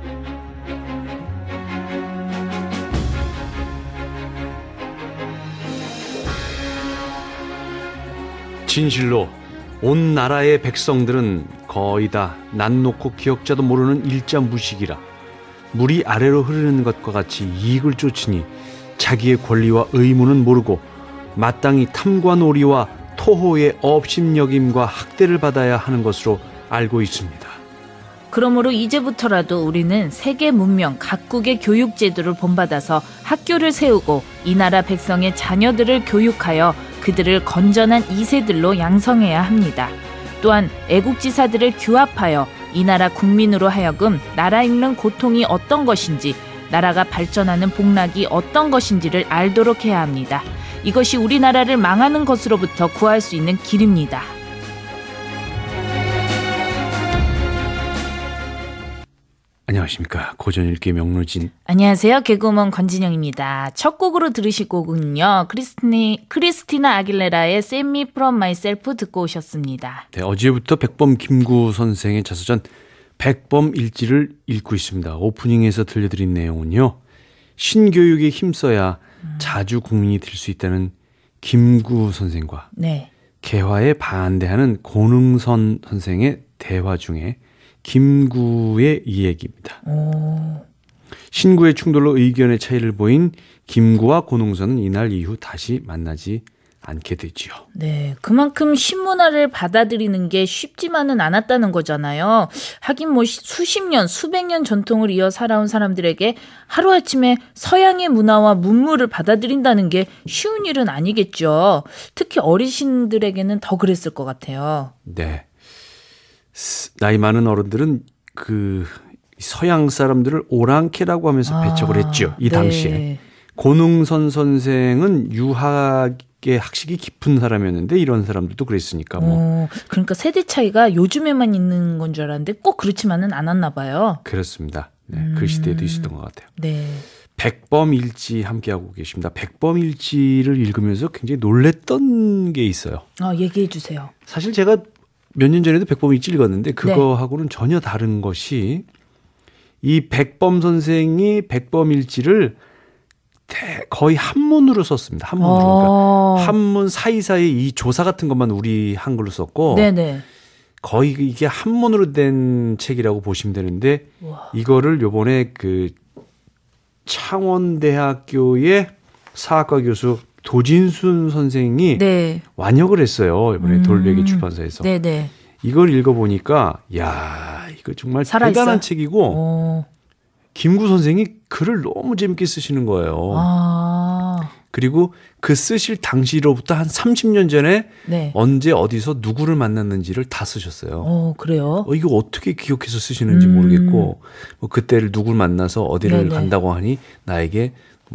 진실로 온 나라의 백성들은 거의 다 난 놓고 기억자도 모르는 일자무식이라 물이 아래로 흐르는 것과 같이 이익을 쫓으니 자기의 권리와 의무는 모르고 마땅히 탐관오리와 토호의 업심여김과 학대를 받아야 하는 것으로 알고 있습니다. 그러므로 이제부터라도 우리는 세계 문명 각국의 교육 제도를 본받아서 학교를 세우고 이 나라 백성의 자녀들을 교육하여 그들을 건전한 2세들로 양성해야 합니다. 또한 애국지사들을 규합하여 이 나라 국민으로 하여금 나라 잃는 고통이 어떤 것인지, 나라가 발전하는 복락이 어떤 것인지를 알도록 해야 합니다. 이것이 우리나라를 망하는 것으로부터 구할 수 있는 길입니다. 안녕하십니까. 고전읽기 명로진. 안녕하세요. 개그우먼 권진영입니다. 첫 곡으로 들으실 곡은요, 크리스티나 아길레라의 Save Me From Myself 듣고 오셨습니다. 네, 어제부터 백범 김구 선생의 자서전 백범일지를 읽고 있습니다. 오프닝에서 들려드린 내용은요, 신교육에 힘써야 자주 국민이 될 수 있다는 김구 선생과 네. 개화에 반대하는 고능선 선생의 대화 중에 김구의 이야기입니다. 신구의 충돌로 의견의 차이를 보인 김구와 고능선은 이날 이후 다시 만나지 않게 되지요. 네, 그만큼 신문화를 받아들이는 게 쉽지만은 않았다는 거잖아요. 하긴 뭐 수십 년, 수백 년 전통을 이어 살아온 사람들에게 하루아침에 서양의 문화와 문물을 받아들인다는 게 쉬운 일은 아니겠죠. 특히 어르신들에게는 더 그랬을 것 같아요. 네. 나이 많은 어른들은 그 서양 사람들을 오랑캐라고 하면서 배척을 했죠. 이 당시에. 네. 고능선 선생은 유학의 학식이 깊은 사람이었는데 이런 사람들도 그랬으니까 뭐. 그러니까 세대 차이가 요즘에만 있는 건 줄 알았는데 꼭 그렇지만은 않았나 봐요. 그렇습니다. 네, 그 시대에도 있었던 것 같아요. 네. 백범일지 함께하고 계십니다. 백범일지를 읽으면서 굉장히 놀랬던 게 있어요. 얘기해 주세요. 사실 제가 몇 년 전에도 백범일지 읽었는데 그거하고는 전혀 다른 것이, 이 백범 선생이 백범일지를 거의 한문으로 썼습니다. 한문으로. 그러니까 한문 사이사이 이 조사 같은 것만 우리 한글로 썼고, 네네. 거의 이게 한문으로 된 책이라고 보시면 되는데, 우와. 이거를 요번에 그 창원대학교의 사학과 교수 도진순 선생이 네. 완역을 했어요. 이번에 돌베개 출판사에서. 네네. 이걸 읽어보니까, 야, 이거 정말 대단한 책이고, 김구 선생이 글을 너무 재밌게 쓰시는 거예요. 그리고 그 쓰실 당시로부터 한 30년 전에 네. 언제 어디서 누구를 만났는지를 다 쓰셨어요. 그래요? 이거 어떻게 기억해서 쓰시는지 모르겠고, 뭐 그때를 누구를 만나서 어디를 네네. 간다고 하니 나에게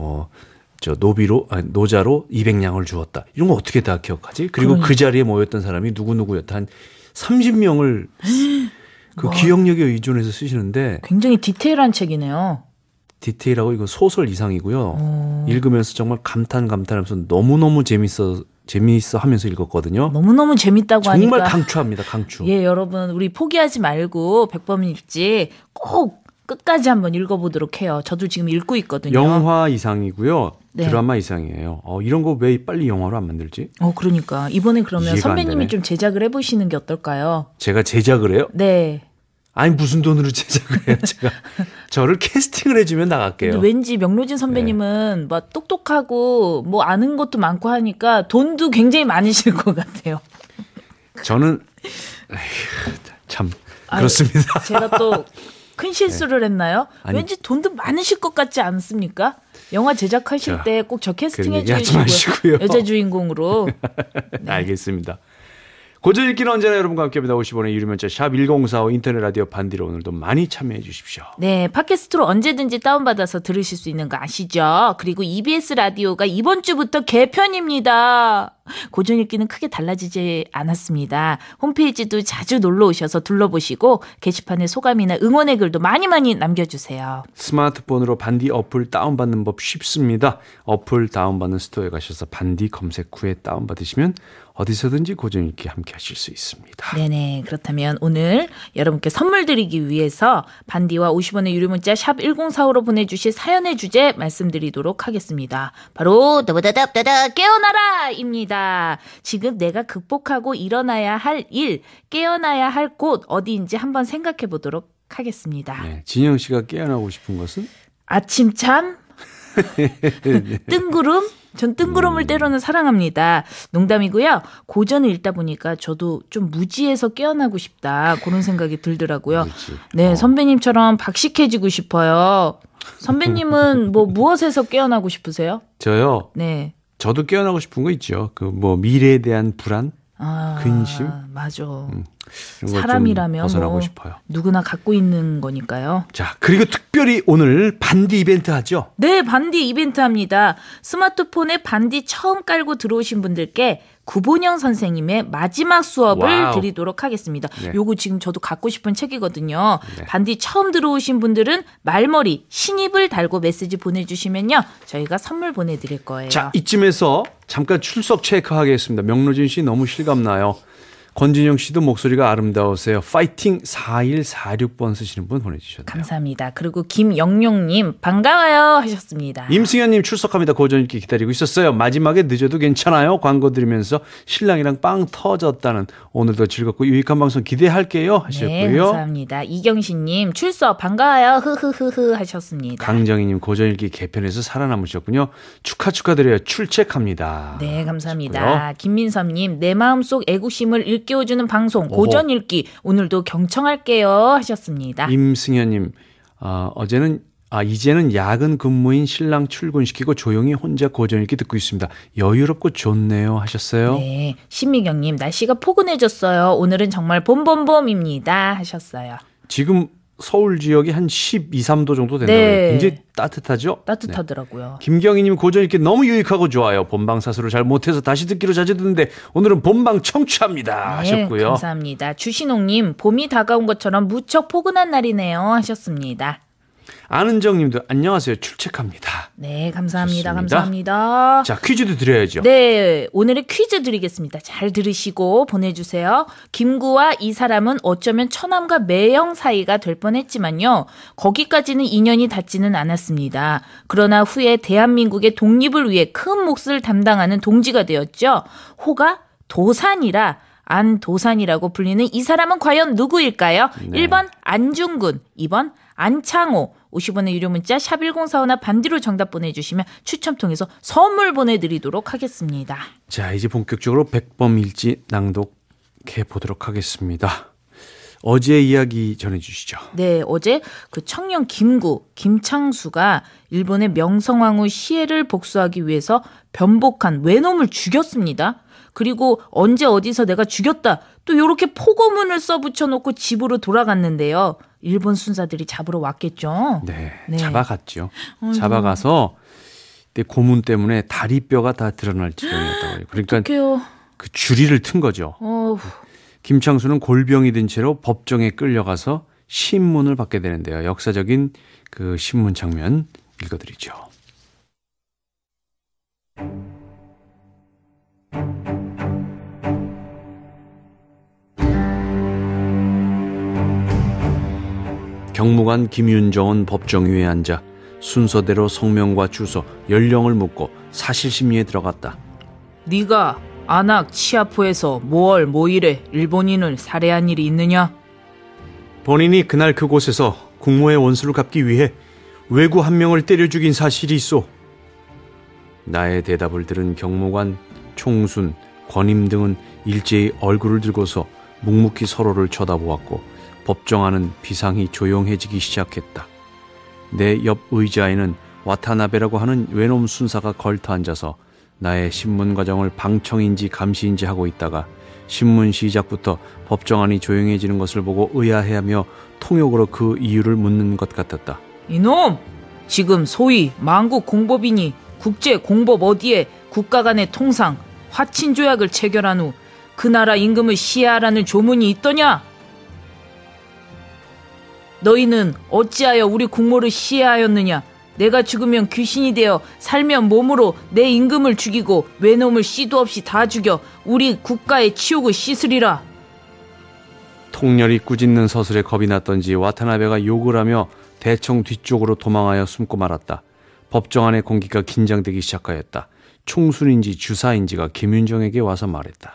노자로 200냥을 주었다. 이런 거 어떻게 다 기억하지? 그리고 그 자리에 모였던 사람이 누구누구였다. 한 30명을 그 기억력에 의존해서 쓰시는데 굉장히 디테일한 책이네요. 이거 소설 이상이고요. 읽으면서 정말 감탄하면서 너무너무 재밌어 하면서 읽었거든요. 너무너무 재밌다고 하니까 정말 강추합니다. 강추. 예, 여러분 우리 포기하지 말고 백범일지 꼭 끝까지 한번 읽어보도록 해요. 저도 지금 읽고 있거든요. 영화 이상이고요. 네. 드라마 이상이에요. 이런 거 왜 빨리 영화로 안 만들지? 그러니까 이번에 그러면 이해가 안 선배님이 되네. 좀 제작을 해보시는 게 어떨까요? 제가 제작을 해요? 네. 아니 무슨 돈으로 제작을 해요? 제가 저를 캐스팅을 해주면 나갈게요. 근데 왠지 명로진 선배님은 뭐 똑똑하고 뭐 아는 것도 많고 하니까 돈도 굉장히 많으실 것 같아요. 저는 참 그렇습니다. 제가 또 큰 실수를 했나요? 왠지 돈도 많으실 것 같지 않습니까? 영화 제작하실 때 꼭 저 캐스팅 해주시고요. 여자 주인공으로. 네. 알겠습니다. 고전 읽기는 언제나 여러분과 함께합니다. 50원의 유료 문자 샵 1045 인터넷 라디오 반디로 오늘도 많이 참여해 주십시오. 네, 팟캐스트로 언제든지 다운받아서 들으실 수 있는 거 아시죠? 그리고 EBS 라디오가 이번 주부터 개편입니다. 고전 읽기는 크게 달라지지 않았습니다. 홈페이지도 자주 놀러 오셔서 둘러보시고 게시판에 소감이나 응원의 글도 많이 남겨주세요. 스마트폰으로 반디 어플 다운받는 법 쉽습니다. 어플 다운받는 스토어에 가셔서 반디 검색 후에 다운받으시면 어디서든지 고전 읽기 함께 하실 수 있습니다. 네네. 그렇다면 오늘 여러분께 선물 드리기 위해서 반디와 50원의 유료 문자 샵 1045로 보내주실 사연의 주제 말씀드리도록 하겠습니다. 바로 더버다답다다 깨어나라입니다. 지금 내가 극복하고 일어나야 할 일, 깨어나야 할 곳 어디인지 한번 생각해 보도록 하겠습니다. 네, 진영 씨가 깨어나고 싶은 것은? 아침잠? 뜬구름? 전 뜬구름을 때로는 사랑합니다. 농담이고요. 고전을 읽다 보니까 저도 좀 무지해서 깨어나고 싶다. 그런 생각이 들더라고요. 네, 선배님처럼 박식해지고 싶어요. 선배님은 무엇에서 깨어나고 싶으세요? 저요? 네. 저도 깨어나고 싶은 거 있죠. 미래에 대한 불안? 근심? 맞아. 이런 거 사람이라면 벗어나고 싶어요. 누구나 갖고 있는 거니까요. 자, 그리고 특별히 오늘 반디 이벤트 하죠? 네, 반디 이벤트 합니다. 스마트폰에 반디 처음 깔고 들어오신 분들께 구본영 선생님의 마지막 수업을 드리도록 하겠습니다. 네. 요거 지금 저도 갖고 싶은 책이거든요. 네. 반디 처음 들어오신 분들은 말머리 신입을 달고 메시지 보내주시면요. 저희가 선물 보내드릴 거예요. 자, 이쯤에서 잠깐 출석 체크하겠습니다. 명로진 씨 너무 실감나요. 권진영 씨도 목소리가 아름다우세요. 파이팅 4146번 쓰시는 분 보내주셨네요. 감사합니다. 그리고 김영용님 반가워요 하셨습니다. 임승현님 출석합니다. 고전 읽기 기다리고 있었어요. 마지막에 늦어도 괜찮아요. 광고 들으면서 신랑이랑 빵 터졌다는 오늘도 즐겁고 유익한 방송 기대할게요 하셨고요. 네, 감사합니다. 이경신님 출석 반가워요. 흐흐흐흐 하셨습니다. 강정희님 고전 읽기 개편에서 살아남으셨군요. 축하드려요. 출첵합니다. 네, 감사합니다. 하셨고요. 김민섭님 내 마음속 애국심을 일깨워주는 방송 고전 읽기 오늘도 경청할게요 하셨습니다. 임승현님 이제는 야근 근무인 신랑 출근시키고 조용히 혼자 고전 읽기 듣고 있습니다. 여유롭고 좋네요 하셨어요. 네, 신미경님 날씨가 포근해졌어요. 오늘은 정말 봄봄봄입니다 하셨어요. 지금 서울 지역이 한 12, 3도 정도 된다고 해요. 네. 굉장히 따뜻하죠? 따뜻하더라고요. 네. 김경희님 고전 읽기 너무 유익하고 좋아요. 본방 사수를 잘 못해서 다시 듣기로 자주 듣는데 오늘은 본방 청취합니다 하셨고요. 감사합니다. 주신옥님 봄이 다가온 것처럼 무척 포근한 날이네요 하셨습니다. 안은정님도 안녕하세요. 출첵합니다. 네, 감사합니다. 좋습니다. 감사합니다. 자, 퀴즈도 드려야죠. 네, 오늘의 퀴즈 드리겠습니다. 잘 들으시고 보내주세요. 김구와 이 사람은 어쩌면 처남과 매형 사이가 될 뻔했지만요. 거기까지는 인연이 닿지는 않았습니다. 그러나 후에 대한민국의 독립을 위해 큰 몫을 담당하는 동지가 되었죠. 호가 도산이라 안도산이라고 불리는 이 사람은 과연 누구일까요? 네. 1번 안중근, 2번 안창호, 50원의 유료 문자 샵1045나 반디로 정답 보내주시면 추첨 통해서 선물 보내드리도록 하겠습니다. 자, 이제 본격적으로 백범일지 낭독해 보도록 하겠습니다. 어제 이야기 전해주시죠. 네, 어제 그 청년 김구, 김창수가 일본의 명성황후 시해를 복수하기 위해서 변복한 외놈을 죽였습니다. 그리고 언제 어디서 내가 죽였다 또 이렇게 포고문을 써붙여놓고 집으로 돌아갔는데요. 일본 순사들이 잡으러 왔겠죠. 네, 네. 잡아갔죠. 잡아가서 고문 때문에 다리뼈가 다 드러날 지경이었다고 해요. 그러니까 어떡해요. 그 주리를 튼 거죠. 김창수는 골병이 든 채로 법정에 끌려가서 신문을 받게 되는데요. 역사적인 그 신문 장면 읽어드리죠. 경무관 김윤정은 법정 위에 앉아 순서대로 성명과 주소, 연령을 묻고 사실심리에 들어갔다. 네가 안악 치아포에서 뭐월 뭐일에 일본인을 살해한 일이 있느냐? 본인이 그날 그곳에서 국모의 원수를 갚기 위해 외구 한 명을 때려 죽인 사실이 있소. 나의 대답을 들은 경무관, 총순, 권임 등은 일제히 얼굴을 들고서 묵묵히 서로를 쳐다보았고 법정 안은 비상히 조용해지기 시작했다. 내 옆 의자에는 와타나베라고 하는 외놈 순사가 걸터 앉아서 나의 신문 과정을 방청인지 감시인지 하고 있다가 신문 시작부터 법정 안이 조용해지는 것을 보고 의아해하며 통역으로 그 이유를 묻는 것 같았다. 이놈! 지금 소위 만국 공법이니 국제 공법 어디에 국가 간의 통상 화친 조약을 체결한 후 그 나라 임금을 시해하라는 조문이 있더냐? 너희는 어찌하여 우리 국모를 시해하였느냐? 내가 죽으면 귀신이 되어 살면 몸으로 내 임금을 죽이고 외놈을 씨도 없이 다 죽여 우리 국가의 치욕을 씻으리라. 통렬히 꾸짖는 서슬에 겁이 났던지 와타나베가 욕을 하며 대청 뒤쪽으로 도망하여 숨고 말았다. 법정 안의 공기가 긴장되기 시작하였다. 총순인지 주사인지가 김윤정에게 와서 말했다.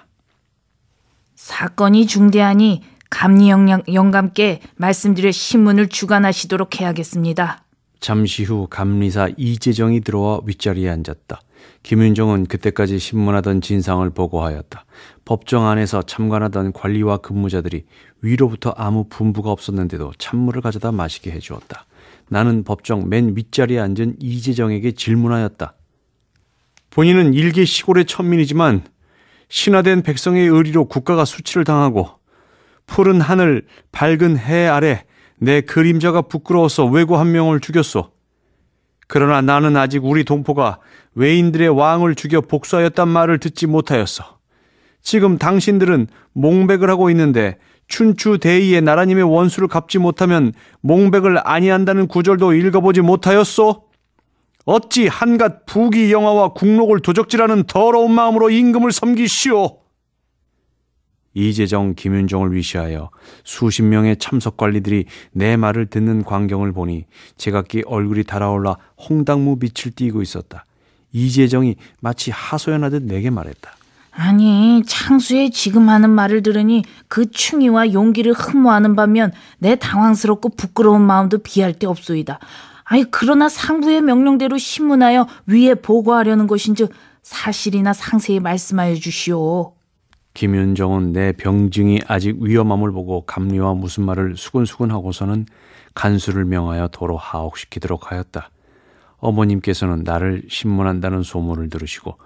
사건이 중대하니 감리 영감께 말씀드려 신문을 주관하시도록 해야겠습니다. 잠시 후 감리사 이재정이 들어와 윗자리에 앉았다. 김윤정은 그때까지 신문하던 진상을 보고하였다. 법정 안에서 참관하던 관리와 근무자들이 위로부터 아무 분부가 없었는데도 찬물을 가져다 마시게 해주었다. 나는 법정 맨 윗자리에 앉은 이재정에게 질문하였다. 본인은 일개 시골의 천민이지만 신화된 백성의 의리로 국가가 수치를 당하고 푸른 하늘 밝은 해 아래 내 그림자가 부끄러워서 왜구 한 명을 죽였소. 그러나 나는 아직 우리 동포가 외인들의 왕을 죽여 복수하였단 말을 듣지 못하였어. 지금 당신들은 몽백을 하고 있는데 춘추 대의의 나라님의 원수를 갚지 못하면 몽백을 아니한다는 구절도 읽어보지 못하였소? 어찌 한갓 부귀 영화와 국록을 도적질하는 더러운 마음으로 임금을 섬기시오? 이재정, 김윤정을 위시하여 수십 명의 참석 관리들이 내 말을 듣는 광경을 보니 제각기 얼굴이 달아올라 홍당무 빛을 띠고 있었다. 이재정이 마치 하소연하듯 내게 말했다. 아니, 창수의 지금 하는 말을 들으니 그 충의와 용기를 흠모하는 반면 내 당황스럽고 부끄러운 마음도 비할 데 없소이다. 아니, 그러나 상부의 명령대로 신문하여 위에 보고하려는 것인즉 사실이나 상세히 말씀하여 주시오. 김윤정은 내 병증이 아직 위험함을 보고 감리와 무슨 말을 수근수근 하고서는 간수를 명하여 도로 하옥시키도록 하였다. 어머님께서는 나를 신문한다는 소문을 들으시고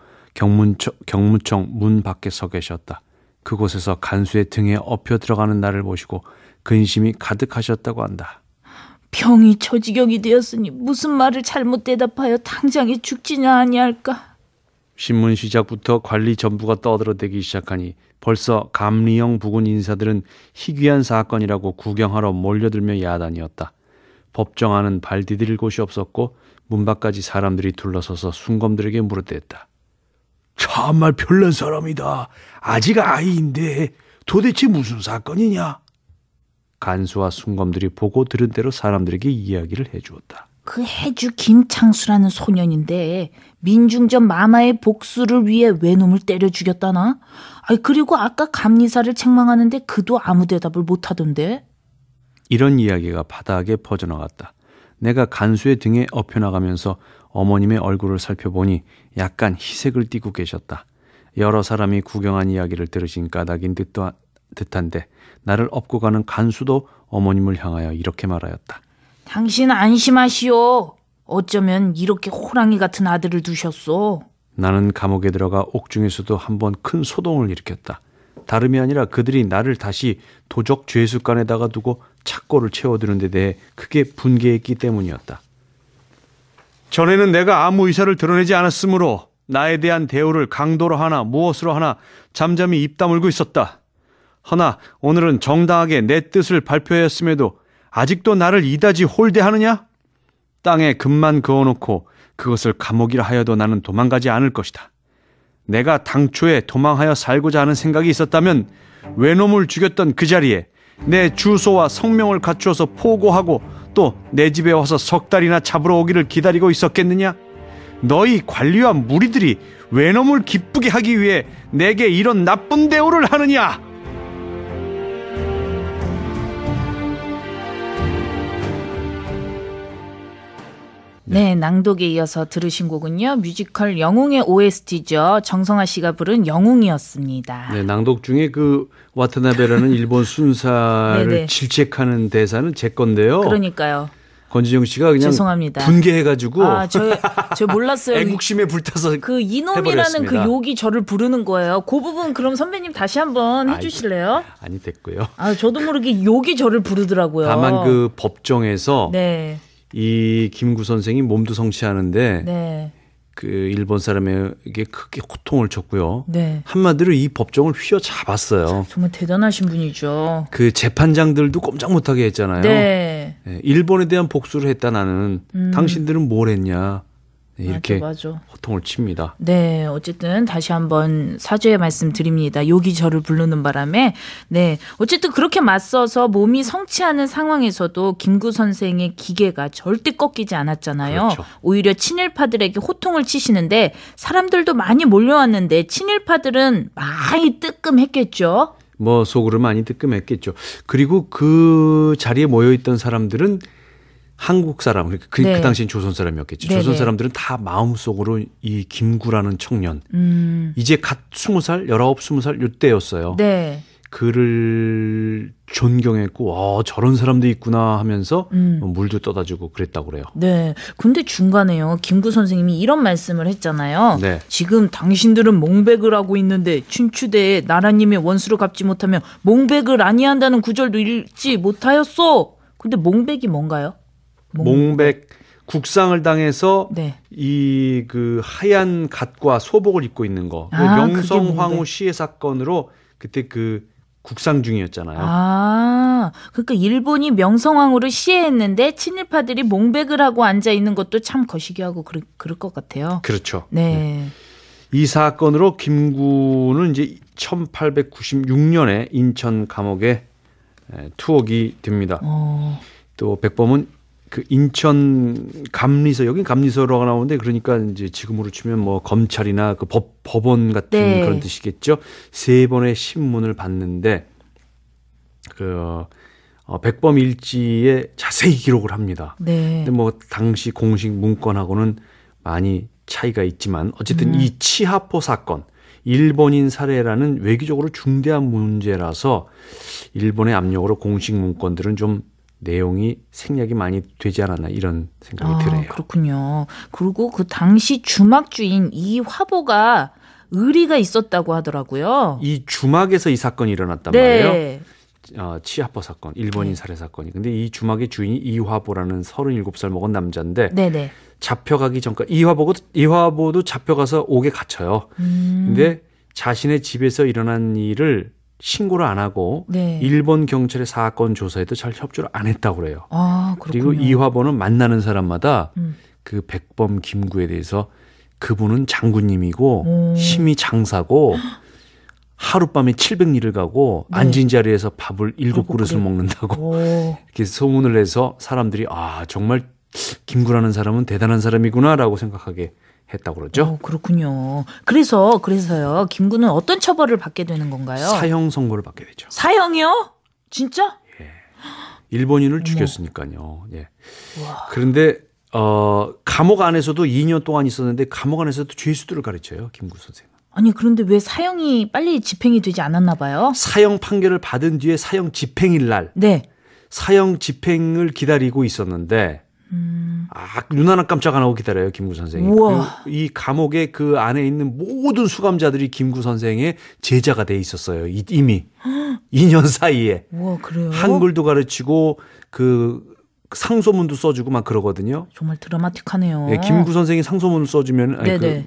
경무청 문 밖에 서 계셨다. 그곳에서 간수의 등에 엎여 들어가는 나를 보시고 근심이 가득하셨다고 한다. 병이 저지경이 되었으니 무슨 말을 잘못 대답하여 당장에 죽지냐 아니할까. 신문 시작부터 관리 전부가 떠들어대기 시작하니 벌써 감리형 부군 인사들은 희귀한 사건이라고 구경하러 몰려들며 야단이었다. 법정 안은 발 디딜 곳이 없었고 문 밖까지 사람들이 둘러서서 순검들에게 물어댔다. 참말 별난 사람이다. 아직 아이인데 도대체 무슨 사건이냐? 간수와 순검들이 보고 들은 대로 사람들에게 이야기를 해주었다. 그 해주 김창수라는 소년인데 민중전 마마의 복수를 위해 외놈을 때려 죽였다나? 그리고 아까 감리사를 책망하는데 그도 아무 대답을 못하던데? 이런 이야기가 바닥에 퍼져나갔다. 내가 간수의 등에 엎여나가면서 어머님의 얼굴을 살펴보니 약간 희색을 띠고 계셨다. 여러 사람이 구경한 이야기를 들으신 까닭인 듯한데 나를 업고 가는 간수도 어머님을 향하여 이렇게 말하였다. 당신 안심하시오. 어쩌면 이렇게 호랑이 같은 아들을 두셨소. 나는 감옥에 들어가 옥중에서도 한번 큰 소동을 일으켰다. 다름이 아니라 그들이 나를 다시 도적 죄수관에다가 두고 착고를 채워두는 데 대해 크게 분개했기 때문이었다. 전에는 내가 아무 의사를 드러내지 않았으므로 나에 대한 대우를 강도로 하나 무엇으로 하나 잠잠히 입 다물고 있었다. 허나 오늘은 정당하게 내 뜻을 발표하였음에도 아직도 나를 이다지 홀대하느냐? 땅에 금만 그어놓고 그것을 감옥이라 하여도 나는 도망가지 않을 것이다. 내가 당초에 도망하여 살고자 하는 생각이 있었다면 외놈을 죽였던 그 자리에 내 주소와 성명을 갖추어서 포고하고 또 내 집에 와서 석 달이나 잡으러 오기를 기다리고 있었겠느냐? 너희 관리와 무리들이 외놈을 기쁘게 하기 위해 내게 이런 나쁜 대우를 하느냐? 네, 낭독에 이어서 들으신 곡은요. 뮤지컬 영웅의 OST죠. 정성화 씨가 부른 영웅이었습니다. 네, 낭독 중에 그 와타나베라는 일본 순사를 질책하는 대사는 제 건데요. 그러니까요. 권지정 씨가 그냥 죄송합니다. 분개해가지고 저 몰랐어요. 애국심에 불타서 그 이놈이라는 해버렸습니다. 그 욕이 저를 부르는 거예요. 그 부분 그럼 선배님 다시 한번 해주실래요? 아니 됐고요. 저도 모르게 욕이 저를 부르더라고요. 다만 그 법정에서 네. 이 김구 선생이 몸도 성취하는데 그 일본 사람에게 크게 호통을 줬고요. 네. 한마디로 이 법정을 휘어잡았어요. 정말 대단하신 분이죠. 그 재판장들도 꼼짝 못하게 했잖아요. 네. 일본에 대한 복수를 했다 나는. 당신들은 뭘 했냐. 이렇게 맞아. 호통을 칩니다. 네, 어쨌든 다시 한번 사죄의 말씀 드립니다. 욕이 저를 부르는 바람에. 네, 어쨌든 그렇게 맞서서 몸이 성취하는 상황에서도 김구 선생의 기계가 절대 꺾이지 않았잖아요. 그렇죠. 오히려 친일파들에게 호통을 치시는데 사람들도 많이 몰려왔는데 친일파들은 많이 뜨끔했겠죠. 뭐 속으로 많이 뜨끔했겠죠. 그리고 그 자리에 모여있던 사람들은 한국 사람, 그 네. 당시엔 조선 사람이었겠죠. 네네. 조선 사람들은 다 마음속으로 이 김구라는 청년, 이제 갓 20살, 19, 20살 이때였어요. 네. 그를 존경했고 저런 사람도 있구나 하면서 물도 떠다 주고 그랬다고 그래요. 네. 근데 중간에요. 김구 선생님이 이런 말씀을 했잖아요. 네. 지금 당신들은 몽백을 하고 있는데 춘추대에 나라님의 원수를 갚지 못하면 몽백을 아니한다는 구절도 읽지 못하였소. 근데 몽백이 뭔가요? 몽백 국상을 당해서 네. 이 그 하얀 갓과 소복을 입고 있는 거. 명성황후 몽백. 시해 사건으로 그때 그 국상 중이었잖아요. 그러니까 일본이 명성황후를 시해했는데 친일파들이 몽백을 하고 앉아 있는 것도 참 거시기하고 그럴 것 같아요. 그렇죠. 네. 이 사건으로 김구는 이제 1896년에 인천 감옥에 투옥이 됩니다. 또 백범은 그 인천 감리소, 여긴 감리소라고 나오는데 그러니까 이제 지금으로 치면 뭐 검찰이나 그 법원 같은 네. 그런 뜻이겠죠. 3번의 신문을 받는데 그 백범 일지에 자세히 기록을 합니다. 네. 근데 뭐 당시 공식 문건하고는 많이 차이가 있지만 어쨌든 이 치하포 사건, 일본인 살해라는 외교적으로 중대한 문제라서 일본의 압력으로 공식 문건들은 좀 내용이 생략이 많이 되지 않았나 이런 생각이 드네요. 그렇군요. 그리고 그 당시 주막주인 이 화보가 의리가 있었다고 하더라고요. 이 주막에서 이 사건이 일어났단 네. 말이에요. 치하포 사건, 일본인 살해 사건이. 근데 이 주막의 주인이 이화보라는 37살 먹은 남자인데 네네. 잡혀가기 전까지 이화보도 잡혀가서 옥에 갇혀요. 근데 자신의 집에서 일어난 일을 신고를 안 하고 네. 일본 경찰의 사건 조사에도 잘 협조를 안 했다고 그래요. 그렇군요. 그리고 이화보는 만나는 사람마다 그 백범 김구에 대해서 그분은 장군님이고 심히 장사고 하룻밤에 700리를 가고 네. 앉은 자리에서 밥을 7그릇을 먹는다고 이렇게 소문을 내서 사람들이 정말 김구라는 사람은 대단한 사람이구나라고 생각하게 했다고 그러죠. 그렇군요. 그래서요. 김구는 어떤 처벌을 받게 되는 건가요? 사형 선고를 받게 되죠. 사형이요? 진짜? 일본인을 죽였으니까요. 예. 그런데 감옥 안에서도 2년 동안 있었는데 감옥 안에서도 죄수들을 가르쳐요. 김구 선생은. 아니 그런데 왜 사형이 빨리 집행이 되지 않았나 봐요? 사형 판결을 받은 뒤에 사형 집행일 날 네. 사형 집행을 기다리고 있었는데 눈 하나 깜짝 안 하고 기다려요. 김구 선생이. 이 감옥에 그 안에 있는 모든 수감자들이 김구 선생의 제자가 돼 있었어요. 이미 2년 사이에. 우와, 그래요? 한글도 가르치고 그 상소문도 써주고 막 그러거든요. 정말 드라마틱하네요. 네, 김구 선생이 상소문을 써주면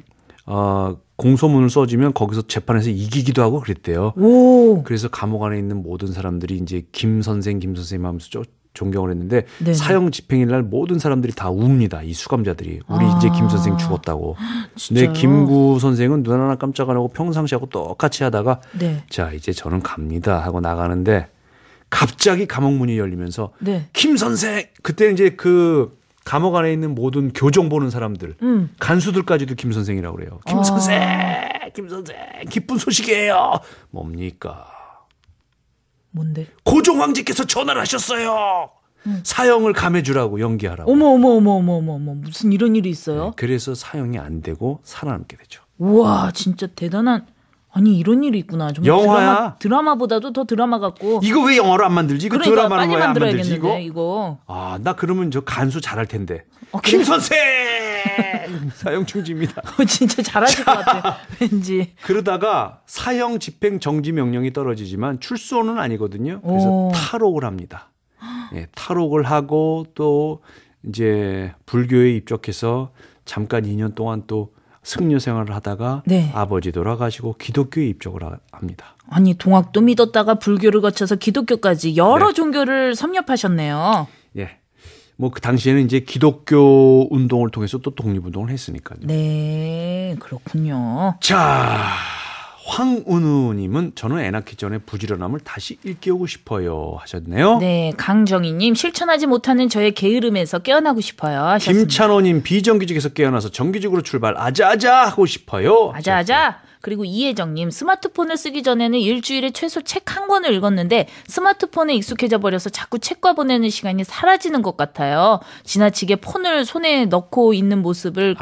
공소문을 써주면 거기서 재판에서 이기기도 하고 그랬대요. 그래서 감옥 안에 있는 모든 사람들이 이제 김 선생 하면서 존경을 했는데 네네. 사형 집행일 날 모든 사람들이 다 웁니다. 이 수감자들이. 우리 이제 김 선생 죽었다고. 근데 김구 선생은 눈 하나 깜짝 안 하고 평상시하고 똑같이 하다가 자 이제 저는 갑니다 하고 나가는데 갑자기 감옥 문이 열리면서 김 선생 그때 이제 그 감옥 안에 있는 모든 교정 보는 사람들 간수들까지도 김 선생이라고 그래요. 김 선생 기쁜 소식이에요. 뭡니까? 뭔데? 고종황제께서 전화를 하셨어요. 사형을 감해주라고 연기하라고. 어머 무슨 이런 일이 있어요? 네, 그래서 사형이 안 되고 살아남게 되죠. 우와 진짜 대단한. 아니 이런 일이 있구나. 정말 영화야. 드라마보다도 더 드라마 같고. 이거 왜 영화로 안 만들지? 이거 그러니까 드라마로 왜 안 만들지 이거? 나 그러면 저 간수 잘할 텐데. 김 선생 사형 중지입니다. 진짜 잘하실 것 같아. 왠지. 그러다가 사형 집행 정지 명령이 떨어지지만 출소는 아니거든요. 그래서 탈옥을 합니다. 예, 탈옥을 하고 또 이제 불교에 입적해서 잠깐 2년 동안 또 승려 생활을 하다가 네. 아버지 돌아가시고 기독교에 입적을 합니다. 아니 동학도 믿었다가 불교를 거쳐서 기독교까지 여러 네. 종교를 섭렵하셨네요. 예. 뭐 그 당시에는 이제 기독교 운동을 통해서 또 독립운동을 했으니까요. 네, 그렇군요. 자, 황은우님은 저는 애 낳기 전에 부지런함을 다시 일깨우고 싶어요 하셨네요. 네, 강정희님 실천하지 못하는 저의 게으름에서 깨어나고 싶어요 하셨습니다. 김찬호님 비정규직에서 깨어나서 정규직으로 출발 아자아자 하고 싶어요. 아자아자. 그리고 이혜정님 스마트폰을 쓰기 전에는 일주일에 최소 책 한 권을 읽었는데 스마트폰에 익숙해져 버려서 자꾸 책과 보내는 시간이 사라지는 것 같아요. 지나치게 폰을 손에 넣고 있는 모습을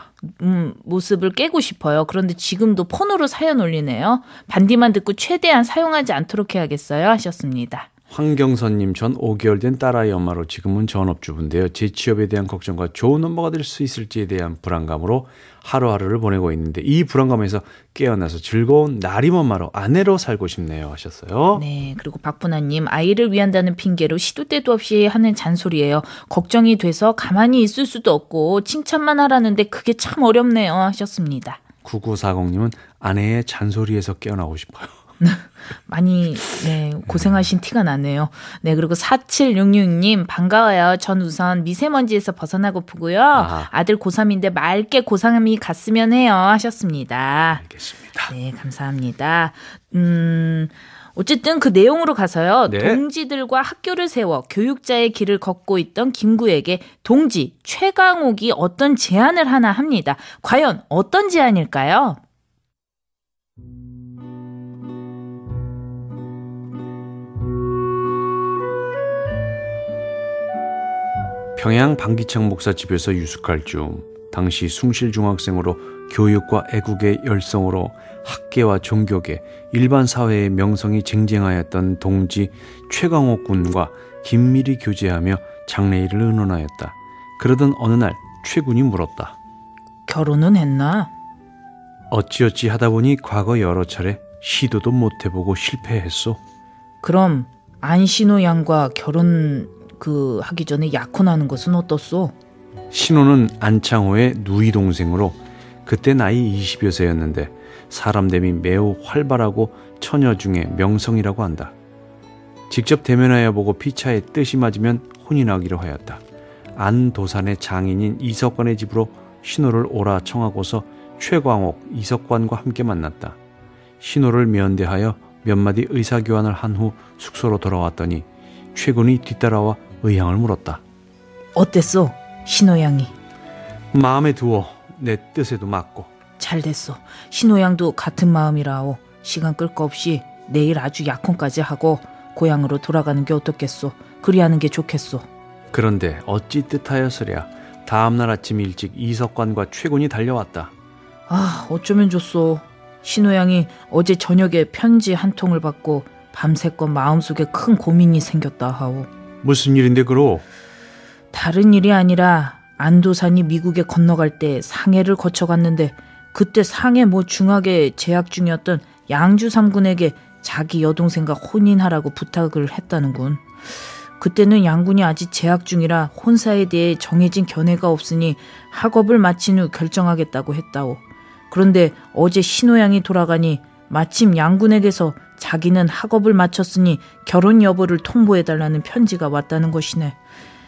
깨고 싶어요. 그런데 지금도 폰으로 사연 올리네요. 반디만 듣고 최대한 사용하지 않도록 해야겠어요 하셨습니다. 황경선님 전 5개월 된 딸아이 엄마로 지금은 전업주부인데요. 제 취업에 대한 걱정과 좋은 엄마가 될 수 있을지에 대한 불안감으로 하루하루를 보내고 있는데 이 불안감에서 깨어나서 즐거운 날임 엄마로 아내로 살고 싶네요 하셨어요. 네, 그리고 박분아님 아이를 위한다는 핑계로 시도 때도 없이 하는 잔소리예요. 걱정이 돼서 가만히 있을 수도 없고 칭찬만 하라는데 그게 참 어렵네요 하셨습니다. 9940님은 아내의 잔소리에서 깨어나고 싶어요. 많이 고생하신 티가 나네요. 네, 그리고 4766님 반가워요. 전 우선 미세먼지에서 벗어나고프고요. 아들 고3인데 맑게 고3이 갔으면 해요 하셨습니다. 알겠습니다. 네, 감사합니다. 어쨌든 그 내용으로 가서요. 네. 동지들과 학교를 세워 교육자의 길을 걷고 있던 김구에게 동지 최강옥이 어떤 제안을 하나 합니다. 과연 어떤 제안일까요? 평양 방기창 목사 집에서 유숙할 중 당시 숭실 중학생으로 교육과 애국의 열성으로 학계와 종교계, 일반 사회의 명성이 쟁쟁하였던 동지 최강옥 군과 긴밀히 교제하며 장례일을 의논하였다. 그러던 어느 날 최 군이 물었다. 결혼은 했나? 어찌어찌 하다 보니 과거 여러 차례 시도도 못 해보고 실패했소. 그럼 안신호 양과 결혼 하기 전에 약혼하는 것은 어떻소? 신호는 안창호의 누이 동생으로 그때 나이 20여 세였는데 사람 됨이 매우 활발하고 처녀 중에 명성이라고 한다. 직접 대면하여 보고 피차에 뜻이 맞으면 혼인하기로 하였다. 안도산의 장인인 이석관의 집으로 신호를 오라 청하고서 최광옥, 이석관과 함께 만났다. 신호를 면대하여 몇 마디 의사교환을 한 후 숙소로 돌아왔더니 최군이 뒤따라와 의향을 물었다. 어땠소? 신호양이. 마음에 두어 내 뜻에도 맞고. 잘됐소. 신호양도 같은 마음이라오. 시간 끌 거 없이 내일 아주 약혼까지 하고 고향으로 돌아가는 게 어떻겠소. 그리하는 게 좋겠소. 그런데 어찌 뜻하였으랴. 다음날 아침 일찍 이석관과 최군이 달려왔다. 아, 어쩌면 좋소. 신호양이 어제 저녁에 편지 한 통을 받고 밤새껏 마음속에 큰 고민이 생겼다 하오. 무슨 일인데 그러? 다른 일이 아니라 안도산이 미국에 건너갈 때 상해를 거쳐갔는데 그때 상해 중하게 재학 중이었던 양주 삼군에게 자기 여동생과 혼인하라고 부탁을 했다는군. 그때는 양군이 아직 재학 중이라 혼사에 대해 정해진 견해가 없으니 학업을 마친 후 결정하겠다고 했다오. 그런데 어제 신호양이 돌아가니 마침 양군에게서 자기는 학업을 마쳤으니 결혼 여부를 통보해달라는 편지가 왔다는 것이네.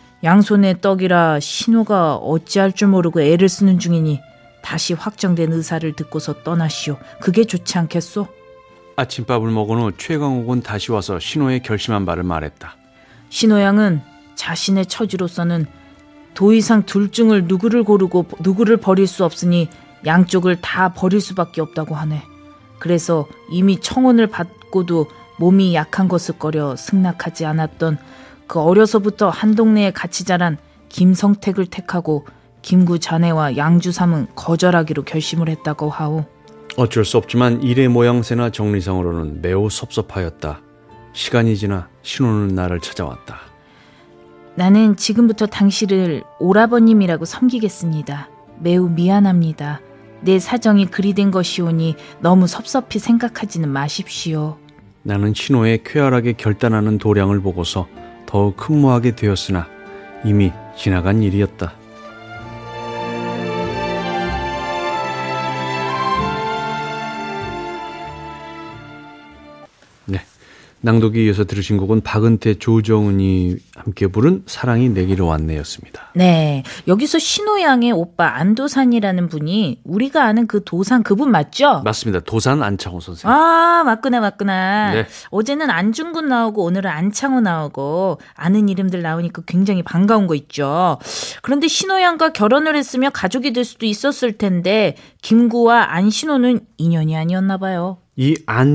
양손에 떡이라 신호가 어찌할 줄 모르고 애를 쓰는 중이니 다시 확정된 의사를 듣고서 떠나시오. 그게 좋지 않겠소? 아침밥을 먹은 후 최강옥은 다시 와서 신호의 결심한 바를 말했다. 신호양은 자신의 처지로서는 더 이상 둘 중을 누구를 고르고 누구를 버릴 수 없으니 양쪽을 다 버릴 수밖에 없다고 하네. 그래서 이미 청혼을 받고도 몸이 약한 것을 꺼려 승낙하지 않았던 그 어려서부터 한 동네에 같이 자란 김성택을 택하고 김구 자네와 양주삼은 거절하기로 결심을 했다고 하오. 어쩔 수 없지만 일의 모양새나 정리상으로는 매우 섭섭하였다. 시간이 지나 신호는 나를 찾아왔다. 나는 지금부터 당신을 오라버님이라고 섬기겠습니다. 매우 미안합니다. 내 사정이 그리 된 것이오니 너무 섭섭히 생각하지는 마십시오. 나는 신호의 쾌활하게 결단하는 도량을 보고서 더욱 큰무하게 되었으나 이미 지나간 일이었다. 낭독에 이어서 들으신 곡은 박은태, 조정은이 함께 부른 사랑이 내게로 왔네였습니다. 네, 여기서 신호양의 오빠 안도산이라는 분이 우리가 아는 그 도산 그분 맞죠? 맞습니다. 도산 안창호 선생님. 아, 맞구나. 네. 어제는 안중근 나오고 오늘은 안창호 나오고 아는 이름들 나오니까 굉장히 반가운 거 있죠. 그런데 신호양과 결혼을 했으며 가족이 될 수도 있었을 텐데 김구와 안신호는 인연이 아니었나 봐요. 이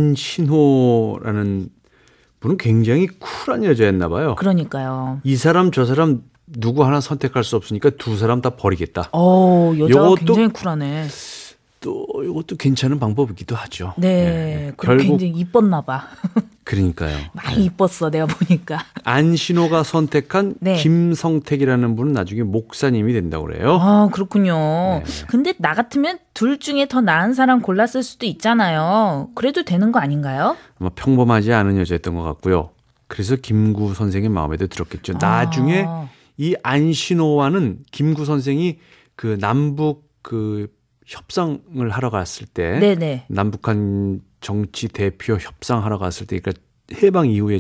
안신호라는 분은 굉장히 쿨한 여자였나 봐요. 그러니까요. 이 사람 저 사람 누구 하나 선택할 수 없으니까 두 사람 다 버리겠다. 여자가 요것도 굉장히 쿨하네. 또 이것도 괜찮은 방법이기도 하죠. 네, 결국 굉장히 이뻤나 봐. 그러니까요. 많이 이뻤어, 내가 보니까. 안신호가 선택한 네. 김성택이라는 분은 나중에 목사님이 된다고 그래요. 아, 그렇군요. 네. 근데 나 같으면 둘 중에 더 나은 사람 골랐을 수도 있잖아요. 그래도 되는 거 아닌가요? 아마 평범하지 않은 여자였던 것 같고요. 그래서 김구 선생의 마음에도 들었겠죠. 나중에 이 안신호와는 김구 선생이 그 남북 그 협상을 하러 갔을 때 네네. 남북한 정치 대표 협상하러 갔을 때 그러니까 해방 이후에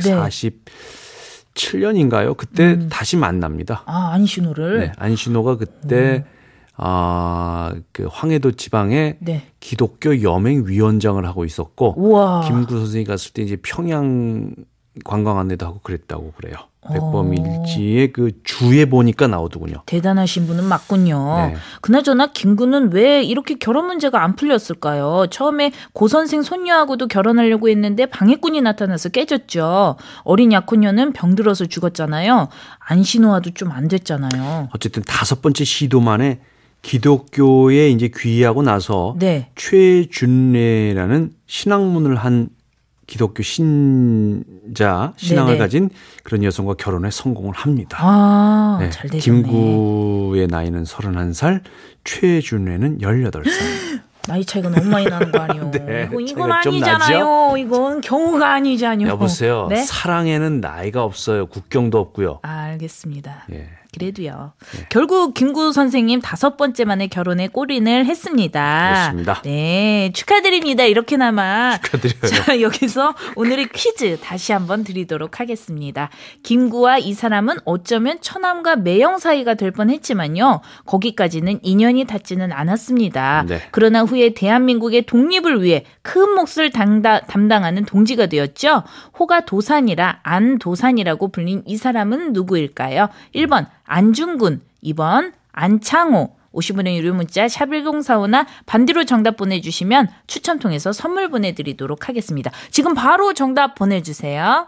1947년인가요? 그때 다시 만납니다. 아, 안신호를? 네, 안신호가 그때 그 황해도 지방에 네. 기독교 여맹위원장을 하고 있었고 우와. 김구 선생이 갔을 때 이제 평양 관광 안내도 하고 그랬다고 그래요. 백범일지의 그 주에 보니까 나오더군요. 대단하신 분은 맞군요. 네. 그나저나 김구는 왜 이렇게 결혼 문제가 안 풀렸을까요? 처음에 고 선생 손녀하고도 결혼하려고 했는데 방해꾼이 나타나서 깨졌죠. 어린 약혼녀는 병들어서 죽었잖아요. 안신호와도 좀 안 됐잖아요. 어쨌든 5번째 시도 만에 기독교에 이제 귀의하고 나서 네. 최준례라는 신학문을 한 기독교 신앙을 네네. 가진 그런 여성과 결혼에 성공을 합니다. 아, 네, 잘 되셨네. 김구의 나이는 31살, 최준례는 18살. 나이 차이가 너무 많이 나는 거 아니에요? 네, 이건 차이가 좀 아니잖아요. 이건 경우가 아니잖아요. 여보세요. 네? 사랑에는 나이가 없어요. 국경도 없고요. 아, 알겠습니다. 예. 그래도요. 결국 김구 선생님 5번째 만에 결혼에 골인을 했습니다. 그렇습니다. 네, 축하드립니다. 이렇게나마. 축하드려요. 자, 여기서 오늘의 퀴즈 다시 한번 드리도록 하겠습니다. 김구와 이 사람은 어쩌면 처남과 매형 사이가 될 뻔했지만요. 거기까지는 인연이 닿지는 않았습니다. 네. 그러나 후에 대한민국의 독립을 위해 큰 몫을 담당하는 동지가 되었죠. 호가 도산이라 안도산이라고 불린 이 사람은 누구일까요? 1번 안중근, 2번 안창호. 50원의 유료 문자 샵1045나 반대로 정답 보내주시면 추첨 통해서 선물 보내드리도록 하겠습니다. 지금 바로 정답 보내주세요.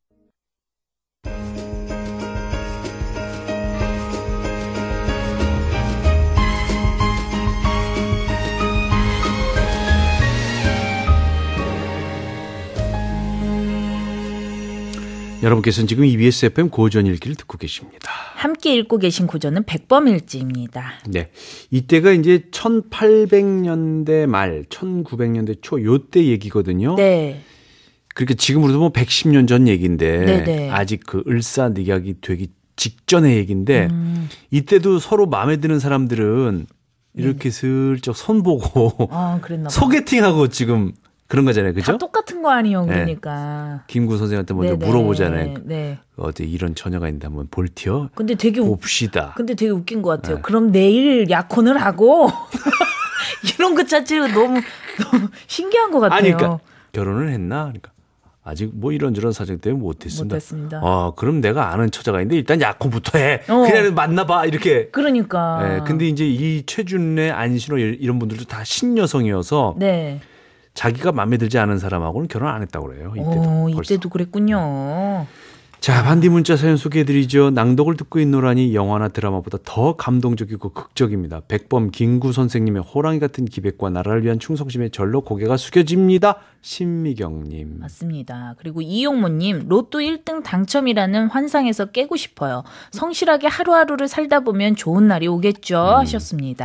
여러분께서는 지금 EBS FM 고전 읽기를 듣고 계십니다. 함께 읽고 계신 고전은 백범일지입니다. 네. 이때가 이제 1800년대 말, 1900년대 초 요때 얘기거든요. 네. 그렇게 지금으로도 뭐 110년 전 얘기인데 네네. 아직 그 을사늑약이 되기 직전의 얘기인데 이때도 서로 마음에 드는 사람들은 이렇게 슬쩍 손보고 아, 그랬나 봐. 소개팅하고 지금 그런 거잖아요. 그죠? 다 똑같은 거 아니에요, 네. 그러니까. 김구 선생한테 먼저 네네. 물어보잖아요. 네. 어디 이런 처녀가 있는데 한번 볼티어 근데 되게 봅시다. 근데 되게 웃긴 것 같아요. 네. 그럼 내일 약혼을 하고 이런 것 자체가 너무 신기한 것 같아요. 아니, 그러니까 결혼을 했나? 그러니까 아직 뭐 이런저런 사정 때문에 못했습니다. 못했습니다. 그럼 내가 아는 처자가 있는데 일단 약혼부터 해. 어. 그냥 만나봐 이렇게. 그러니까. 네, 근데 이제 이 최준래, 안신호 이런 분들도 다 신여성이어서 네. 자기가 마음에 들지 않은 사람하고는 결혼 안 했다고 그래요. 이때도. 벌써. 이때도 그랬군요. 자, 반디 문자 사연 소개해드리죠. 낭독을 듣고 있노라니 영화나 드라마보다 더 감동적이고 극적입니다. 백범 김구 선생님의 호랑이 같은 기백과 나라를 위한 충성심에 절로 고개가 숙여집니다. 신미경님. 맞습니다. 그리고 이용모님, 로또 1등 당첨이라는 환상에서 깨고 싶어요. 성실하게 하루하루를 살다 보면 좋은 날이 오겠죠 하셨습니다.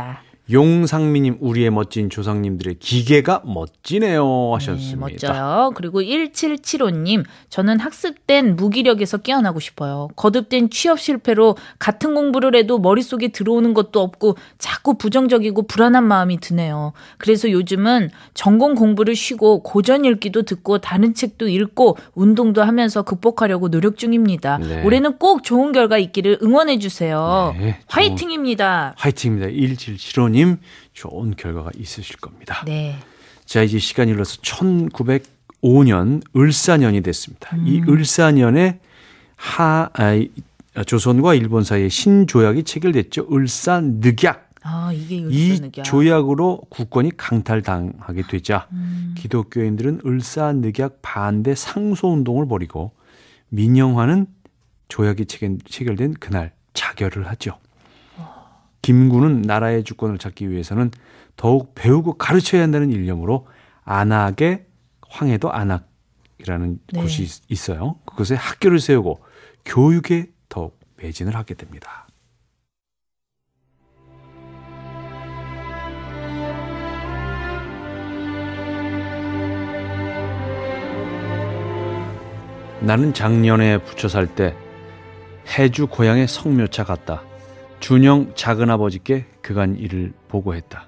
용상미님, 우리의 멋진 조상님들의 기계가 멋지네요 하셨습니다. 네, 멋져요. 그리고 1775님, 저는 학습된 무기력에서 깨어나고 싶어요. 거듭된 취업 실패로 같은 공부를 해도 머릿속에 들어오는 것도 없고 자꾸 부정적이고 불안한 마음이 드네요. 그래서 요즘은 전공 공부를 쉬고 고전 읽기도 듣고 다른 책도 읽고 운동도 하면서 극복하려고 노력 중입니다. 네. 올해는 꼭 좋은 결과 있기를 응원해 주세요. 네, 화이팅입니다. 화이팅입니다. 1775님, 좋은 결과가 있으실 겁니다. 네. 자, 이제 시간이 흘러서 1905년 을사년이 됐습니다. 이 을사년에 조선과 일본 사이에 신조약이 체결됐죠. 을사늑약. 이게 이 을사늑약. 조약으로 국권이 강탈당하게 되자 기독교인들은 을사늑약 반대 상소운동을 벌이고 민영화는 조약이 체결된 그날 자결을 하죠. 김구는 나라의 주권을 찾기 위해서는 더욱 배우고 가르쳐야 한다는 일념으로 안악의 황해도 안악이라는 곳이 있어요. 그곳에 학교를 세우고 교육에 더욱 매진을 하게 됩니다. 나는 작년에 부처 살 때 해주 고향의 성묘차 갔다. 준영 작은아버지께 그간 일을 보고했다.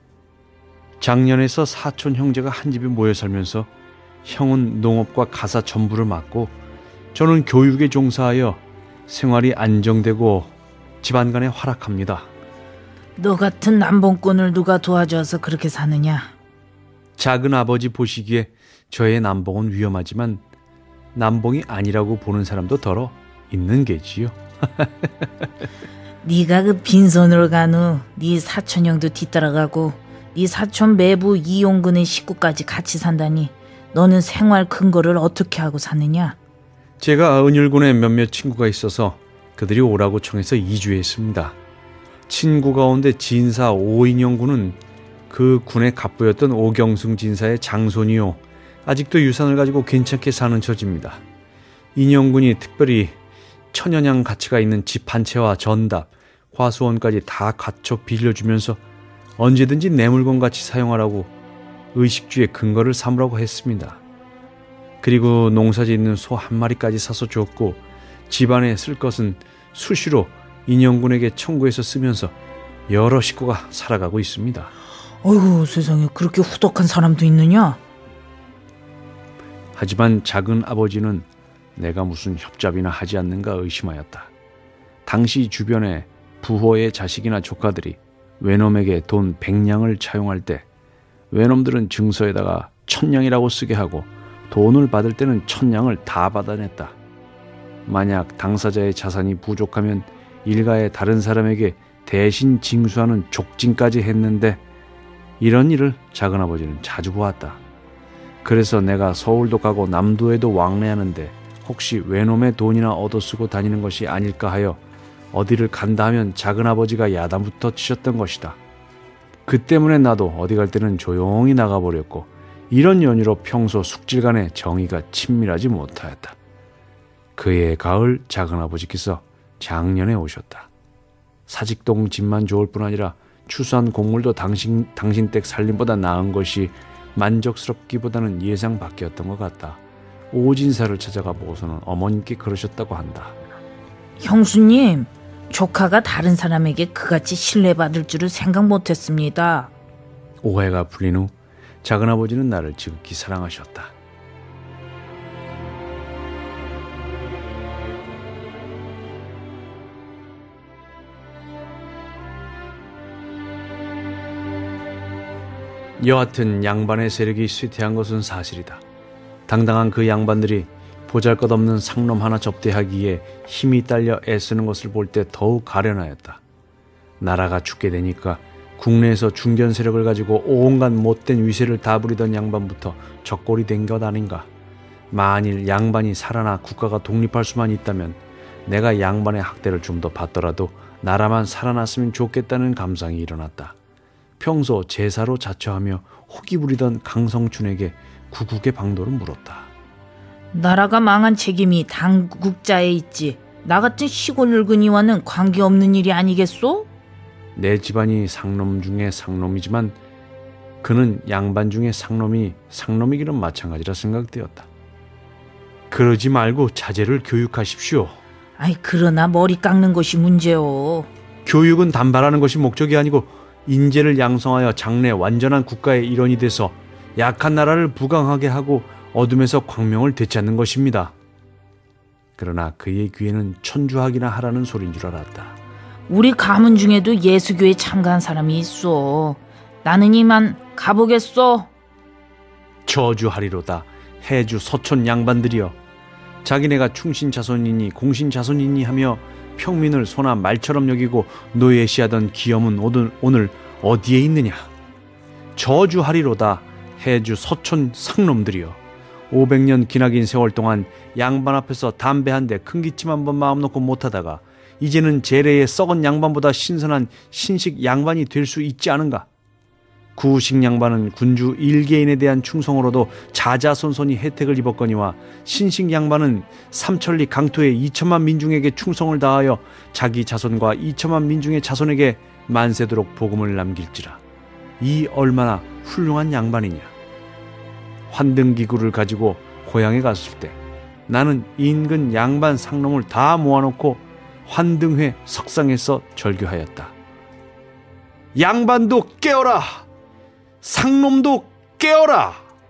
작년에서 사촌 형제가 한 집에 모여 살면서 형은 농업과 가사 전부를 맡고 저는 교육에 종사하여 생활이 안정되고 집안 간에 활락합니다. 너 같은 남봉꾼을 누가 도와줘서 그렇게 사느냐? 작은아버지 보시기에 저의 남봉은 위험하지만 남봉이 아니라고 보는 사람도 더러 있는 게지요. 네가 그 빈손으로 간 후 네 사촌형도 뒤따라가고 네 사촌 매부 이용근의 식구까지 같이 산다니 너는 생활 근거를 어떻게 하고 사느냐? 제가 은율군에 몇몇 친구가 있어서 그들이 오라고 청해서 이주했습니다. 친구 가운데 진사 오인영군은 그 군의 갑부였던 오경승 진사의 장손이요. 아직도 유산을 가지고 괜찮게 사는 처지입니다. 인영군이 특별히 천연양 가치가 있는 집 한 채와 전답, 과수원까지 다 갖춰 빌려주면서 언제든지 내 물건같이 사용하라고 의식주의 근거를 삼으라고 했습니다. 그리고 농사짓는 소 한 마리까지 사서 줬고 집안에 쓸 것은 수시로 인영군에게 청구해서 쓰면서 여러 식구가 살아가고 있습니다. 어이구 세상에 그렇게 후덕한 사람도 있느냐? 하지만 작은 아버지는 내가 무슨 협잡이나 하지 않는가 의심하였다. 당시 주변에 부호의 자식이나 조카들이 외놈에게 돈 100냥을 차용할 때 외놈들은 증서에다가 1000냥이라고 쓰게 하고 돈을 받을 때는 1000냥을 다 받아냈다. 만약 당사자의 자산이 부족하면 일가의 다른 사람에게 대신 징수하는 족징까지 했는데 이런 일을 작은아버지는 자주 보았다. 그래서 내가 서울도 가고 남도에도 왕래하는데 혹시 외놈의 돈이나 얻어쓰고 다니는 것이 아닐까 하여 어디를 간다 하면 작은아버지가 야단부터 치셨던 것이다. 그 때문에 나도 어디 갈 때는 조용히 나가버렸고 이런 연유로 평소 숙질간의 정의가 친밀하지 못하였다. 그해 가을 작은아버지께서 작년에 오셨다. 사직동 집만 좋을 뿐 아니라 추수한 곡물도 당신 댁 살림보다 나은 것이 만족스럽기보다는 예상 밖이었던 것 같다. 오진사를 찾아가 보고서는 어머님께 그러셨다고 한다. 형수님, 조카가 다른 사람에게 그같이 신뢰받을 줄을 생각 못했습니다. 오해가 풀린 후 작은아버지는 나를 지극히 사랑하셨다. 여하튼 양반의 세력이 쇠퇴한 것은 사실이다. 당당한 그 양반들이 보잘것없는 상놈 하나 접대하기에 힘이 딸려 애쓰는 것을 볼 때 더욱 가련하였다. 나라가 죽게 되니까 국내에서 중견 세력을 가지고 온갖 못된 위세를 다 부리던 양반부터 적골이 된 것 아닌가. 만일 양반이 살아나 국가가 독립할 수만 있다면 내가 양반의 학대를 좀 더 받더라도 나라만 살아났으면 좋겠다는 감상이 일어났다. 평소 제사로 자처하며 호기 부리던 강성춘에게 구국의 방도를 물었다. 나라가 망한 책임이 당국자에 있지. 나 같은 시골 늙은이와는 관계없는 일이 아니겠소? 내 집안이 상놈 중에 상놈이지만 그는 양반 중에 상놈이기는 마찬가지라 생각되었다. 그러지 말고 자제를 교육하십시오. 아이, 그러나 머리 깎는 것이 문제요. 교육은 단발하는 것이 목적이 아니고 인재를 양성하여 장래 완전한 국가의 일원이 돼서 약한 나라를 부강하게 하고 어둠에서 광명을 되찾는 것입니다. 그러나 그의 귀에는 천주학이나 하라는 소리인 줄 알았다. 우리 가문 중에도 예수교에 참가한 사람이 있어. 나는 이만 가보겠소. 저주하리로다 해주 서촌 양반들이여, 자기네가 충신 자손이니 공신 자손이니 하며 평민을 소나 말처럼 여기고 노예시하던 기염은 오늘 어디에 있느냐. 저주하리로다 해주 서촌 상놈들이여, 500년 기나긴 세월 동안 양반 앞에서 담배 한 대 큰 기침 한 번 마음 놓고 못하다가 이제는 재래의 썩은 양반보다 신선한 신식 양반이 될 수 있지 않은가. 구식 양반은 군주 일개인에 대한 충성으로도 자자손손이 혜택을 입었거니와 신식 양반은 삼천리 강토의 2천만 민중에게 충성을 다하여 자기 자손과 2천만 민중의 자손에게 만세도록 복음을 남길지라. 이 얼마나 훌륭한 양반이냐. 환등기구를 가지고 고향에 갔을 때 나는 인근 양반 상놈을 다 모아놓고 환등회 석상에서 절규하였다. 양반도 깨어라! 상놈도 깨어라!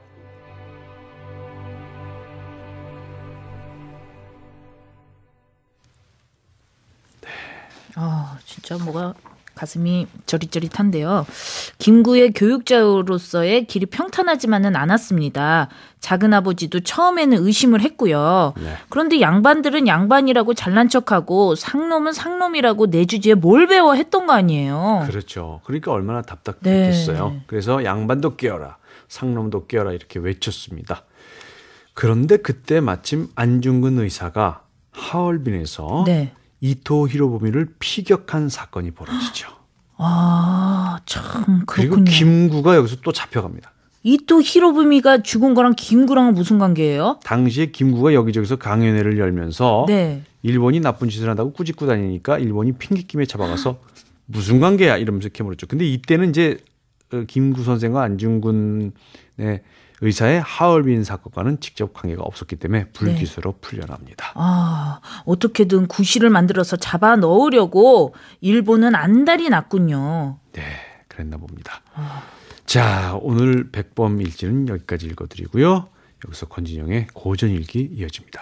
진짜 뭐가 가슴이 저릿저릿한데요. 김구의 교육자로서의 길이 평탄하지만은 않았습니다. 작은아버지도 처음에는 의심을 했고요. 네. 그런데 양반들은 양반이라고 잘난 척하고 상놈은 상놈이라고 내주지에 뭘 배워 했던 거 아니에요. 그렇죠. 그러니까 얼마나 답답했겠어요. 네. 그래서 양반도 깨어라, 상놈도 깨어라 이렇게 외쳤습니다. 그런데 그때 마침 안중근 의사가 하얼빈에서 네. 이토 히로부미를 피격한 사건이 벌어지죠. 참 그렇군요. 그리고 김구가 여기서 또 잡혀갑니다. 이토 히로부미가 죽은 거랑 김구랑은 무슨 관계예요? 당시에 김구가 여기저기서 강연회를 열면서 네. 일본이 나쁜 짓을 한다고 꾸짖고 다니니까 일본이 핑계김에 잡아가서 무슨 관계야 이러면서 캐물었죠. 근데 이때는 이제 김구 선생과 안중근의 의사의 하얼빈 사건과는 직접 관계가 없었기 때문에 불기소로 풀려납니다. 어떻게든 구실을 만들어서 잡아 넣으려고 일본은 안달이 났군요. 네, 그랬나 봅니다. 자, 오늘 백범일지는 여기까지 읽어드리고요. 여기서 권진영의 고전일기 이어집니다.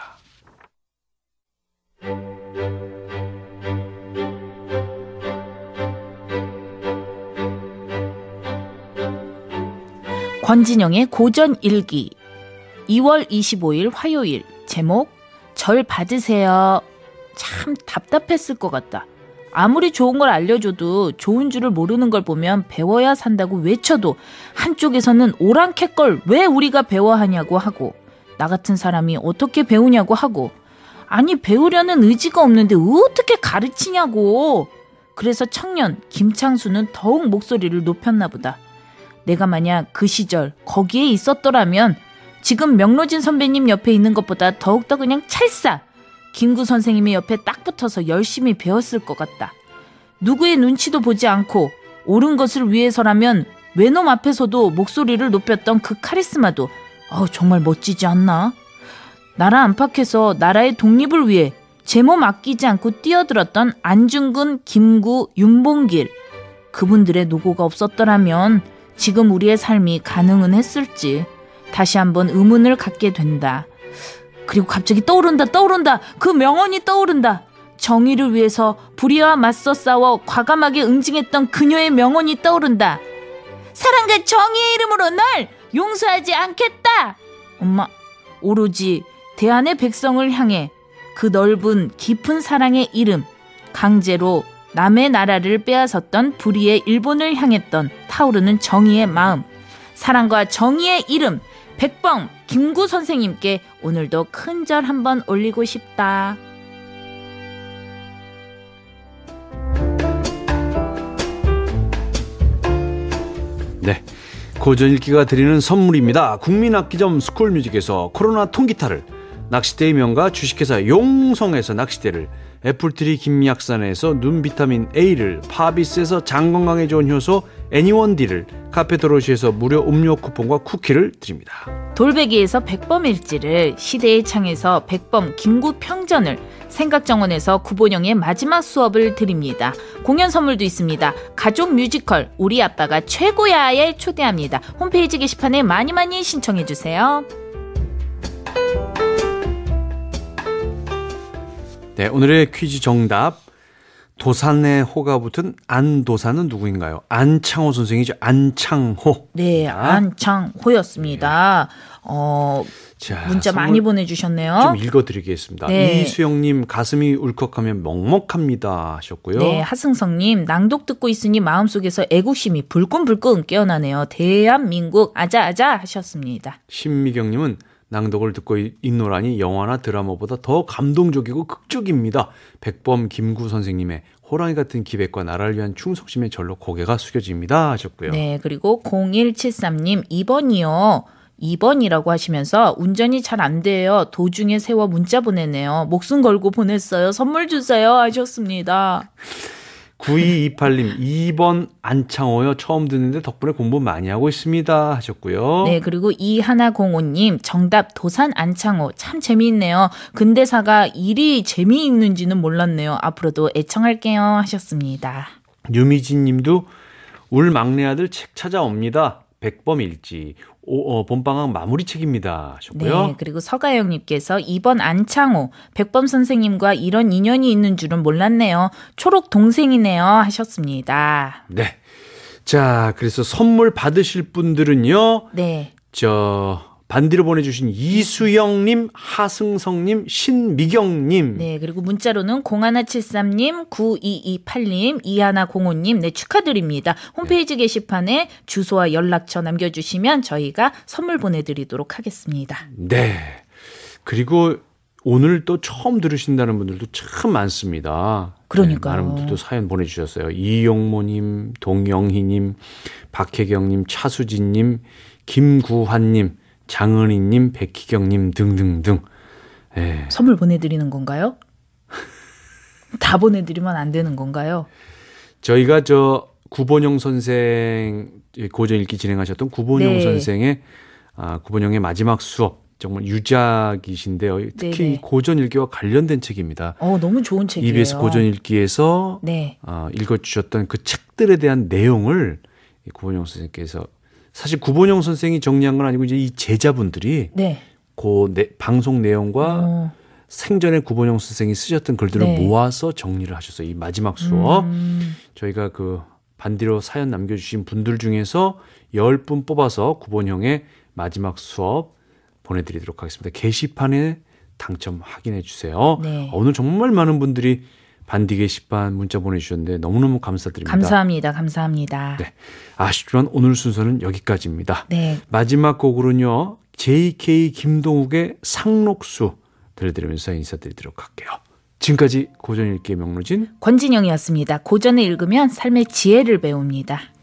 권진영의 고전일기 2월 25일 화요일. 제목 절 받으세요. 참 답답했을 것 같다. 아무리 좋은 걸 알려줘도 좋은 줄을 모르는 걸 보면 배워야 산다고 외쳐도 한쪽에서는 오랑캐 걸 왜 우리가 배워야 하냐고 하고, 나 같은 사람이 어떻게 배우냐고 하고, 아니 배우려는 의지가 없는데 어떻게 가르치냐고. 그래서 청년 김창수는 더욱 목소리를 높였나 보다. 내가 만약 그 시절 거기에 있었더라면 지금 명로진 선배님 옆에 있는 것보다 더욱더 그냥 찰싸 김구 선생님의 옆에 딱 붙어서 열심히 배웠을 것 같다. 누구의 눈치도 보지 않고 옳은 것을 위해서라면 외놈 앞에서도 목소리를 높였던 그 카리스마도 정말 멋지지 않나? 나라 안팎에서 나라의 독립을 위해 제 몸 아끼지 않고 뛰어들었던 안중근, 김구, 윤봉길, 그분들의 노고가 없었더라면 지금 우리의 삶이 가능은 했을지 다시 한번 의문을 갖게 된다. 그리고 갑자기 떠오른다. 그 명언이 떠오른다. 정의를 위해서 불의와 맞서 싸워 과감하게 응징했던 그녀의 명언이 떠오른다. 사랑과 정의의 이름으로 널 용서하지 않겠다. 엄마, 오로지 대한의 백성을 향해 그 넓은 깊은 사랑의 이름, 강제로 남의 나라를 빼앗았던 불의의 일본을 향했던 타오르는 정의의 마음, 사랑과 정의의 이름, 백범 김구 선생님께 오늘도 큰 절 한번 올리고 싶다. 네, 고전일기가 드리는 선물입니다. 국민악기점 스쿨뮤직에서 코로나 통기타를, 낚싯대의 명가 주식회사 용성에서 낚싯대를, 애플트리 김약산에서 눈 비타민 A를, 파비스에서 장건강에 좋은 효소 애니원디를, 카페도로시에서 무료 음료 쿠폰과 쿠키를 드립니다. 돌베기에서 백범일지를, 시대의 창에서 백범 김구 평전을, 생각정원에서 구본영의 마지막 수업을 드립니다. 공연 선물도 있습니다. 가족 뮤지컬 우리 아빠가 최고야에 초대합니다. 홈페이지 게시판에 많이 신청해주세요. 네, 오늘의 퀴즈 정답. 도산의 호가 붙은 안도산은 누구인가요? 안창호 선생이죠. 안창호. 네, 안창호였습니다. 자, 문자 많이 보내주셨네요. 좀 읽어드리겠습니다. 네. 이수영님, 가슴이 울컥하면 먹먹합니다 하셨고요. 네, 하승성님, 낭독 듣고 있으니 마음속에서 애국심이 불끈불끈 깨어나네요. 대한민국 아자아자 하셨습니다. 신미경님은 낭독을 듣고 있노라니 영화나 드라마보다 더 감동적이고 극적입니다. 백범 김구 선생님의 호랑이 같은 기백과 나라를 위한 충성심에 절로 고개가 숙여집니다 하셨고요. 네, 그리고 0173님 2번이요. 2번이라고 하시면서 운전이 잘 안 돼요. 도중에 세워 문자 보내네요. 목숨 걸고 보냈어요. 선물 주세요 하셨습니다. 9228님 2번 안창호요. 처음 듣는데 덕분에 공부 많이 하고 있습니다 하셨고요. 네, 그리고 2105님 정답 도산 안창호 참 재미있네요. 근대사가 일이 재미있는지는 몰랐네요. 앞으로도 애청할게요 하셨습니다. 유미진 님도 울 막내 아들 책 찾아옵니다. 백범일지 봄방학 마무리 책입니다 하셨고요. 네, 그리고 서가영님께서 2번 안창호 백범 선생님과 이런 인연이 있는 줄은 몰랐네요. 초록 동생이네요 하셨습니다. 네, 자 그래서 선물 받으실 분들은요. 네, 반디로 보내주신 이수영님, 하승성님, 신미경님. 네, 그리고 문자로는 0173님, 9228님, 2105님, 네, 축하드립니다. 홈페이지 게시판에 주소와 연락처 남겨주시면 저희가 선물 보내드리도록 하겠습니다. 네. 그리고 오늘 또 처음 들으신다는 분들도 참 많습니다. 그러니까요. 네, 많은 분들도 사연 보내주셨어요. 이용모님, 동영희님, 박혜경님, 차수진님, 김구환님, 장은희님, 백희경님 등등등. 네. 선물 보내드리는 건가요? 다 보내드리면 안 되는 건가요? 저희가 구본영 선생 고전 읽기 진행하셨던 구본영 네. 선생의 구본영의 마지막 수업 정말 유작이신데요. 특히 네네. 고전 읽기와 관련된 책입니다. 너무 좋은 책이에요. EBS 고전 읽기에서 네. 읽어주셨던 그 책들에 대한 내용을 구본영 선생님께서 사실 구본영 선생이 정리한 건 아니고 이제 이 제자분들이 네. 방송 내용과 생전에 구본영 선생이 쓰셨던 글들을 네. 모아서 정리를 하셨어요. 이 마지막 수업. 저희가 반디로 사연 남겨주신 분들 중에서 10분 뽑아서 구본영의 마지막 수업 보내드리도록 하겠습니다. 게시판에 당첨 확인해 주세요. 네. 오늘 정말 많은 분들이 반디 게시판 문자 보내주셨는데 너무너무 감사드립니다. 감사합니다. 네. 아쉽지만 오늘 순서는 여기까지입니다. 네. 마지막 곡으로는요. JK 김동욱의 상록수 들려드리면서 인사드리도록 할게요. 지금까지 고전 읽기의 명루진 권진영이었습니다. 고전을 읽으면 삶의 지혜를 배웁니다.